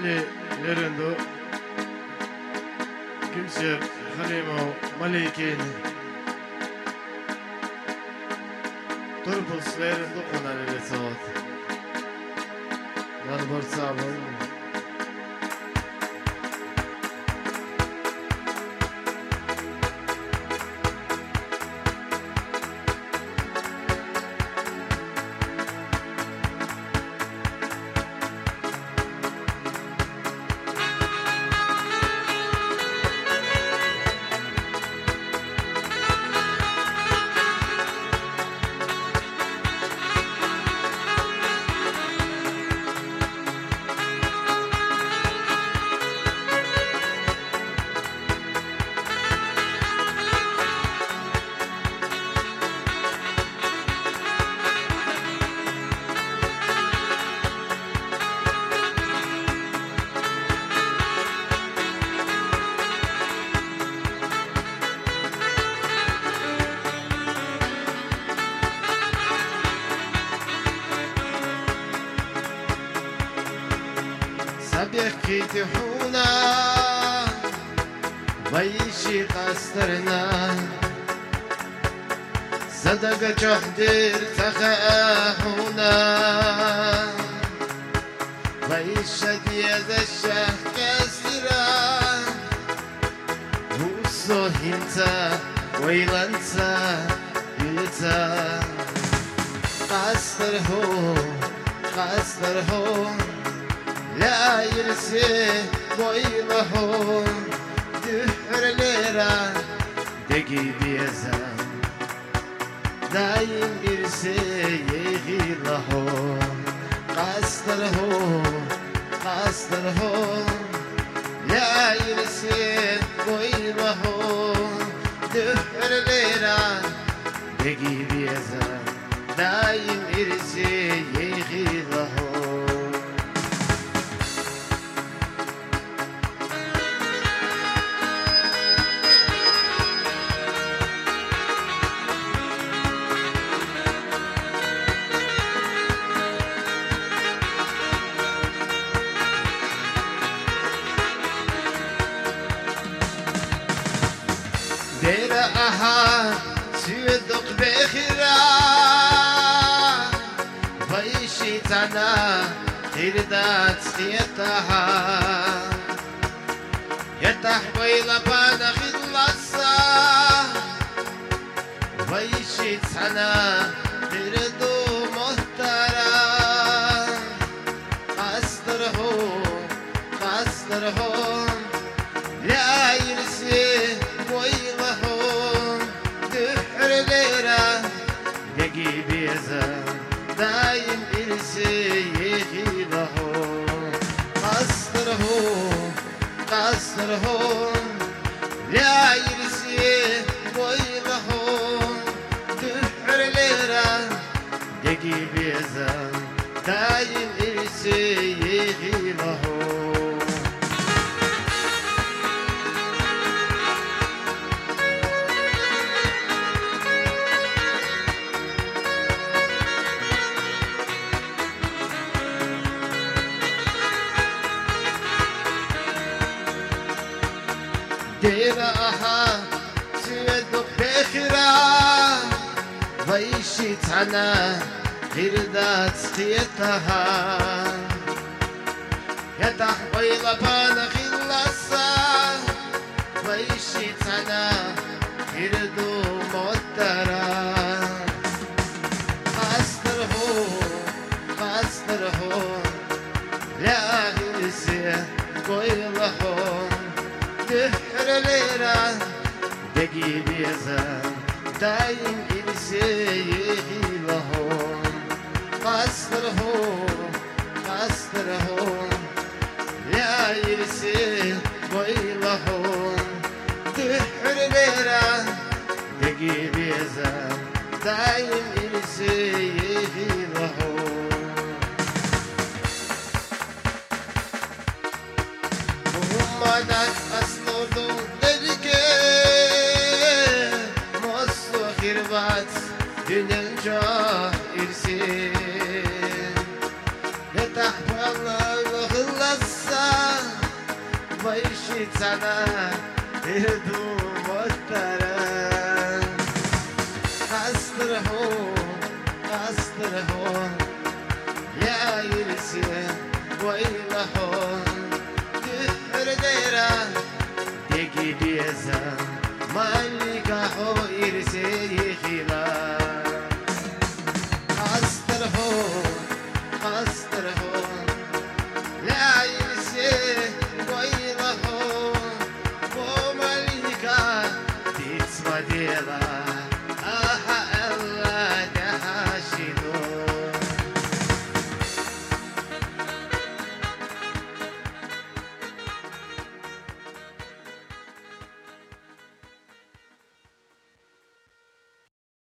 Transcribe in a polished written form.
اللي لرندو كمشر خليمو مليكين تربص لرندو قنا للصوت نالبر صعبة يحكي تحونا ويشي قصرنا صدق جحدر تخاحونا ويشد يد الشاه كسرا وصو هنتا ويلنتا يلتا قصر هو لا يرسي ويلهون دحر ليرا دقي بيزا دايم يرسي يغيلهون قصر هو لا يرسي ويلهون دحر ليرا دقي بيزا دايم يرسي يغيلهون دير أها سيدق بخيرا فايشي تانا خيردات سيتها يتح ويلا بانا خلصا فايشي تانا خيردو مهترا قصدرهم لا يرسي ويلهم دحر ليرا دقي بيزا دايم إرسي يخيلهم قصرهم لا يرسي ويلهم دحر ليرا دقي بيزا دايم إرسي يخيلهم دير أها سيدق بخيرا ويشي تانا غيردات سيتها يتح ويلا بانا خلصا ويشي تانا غيردو مدرا قصدرهم لا يرسي ويلهم دحر ليرا دقي بيزا دايم إرسي يغيلهم قصرهم لا يرسي ويلهم دحر ليرا دقي بيزا دايم إرسي يغيلهم وهمانات أصلو دركي مصو خربات دنيا إرسي يتحفى الله رصا ويشيتنا يردو مطرا أصطرحون يا يرسي ويلحون ترديرا تيجي ديزا مالك حو يرسي خلا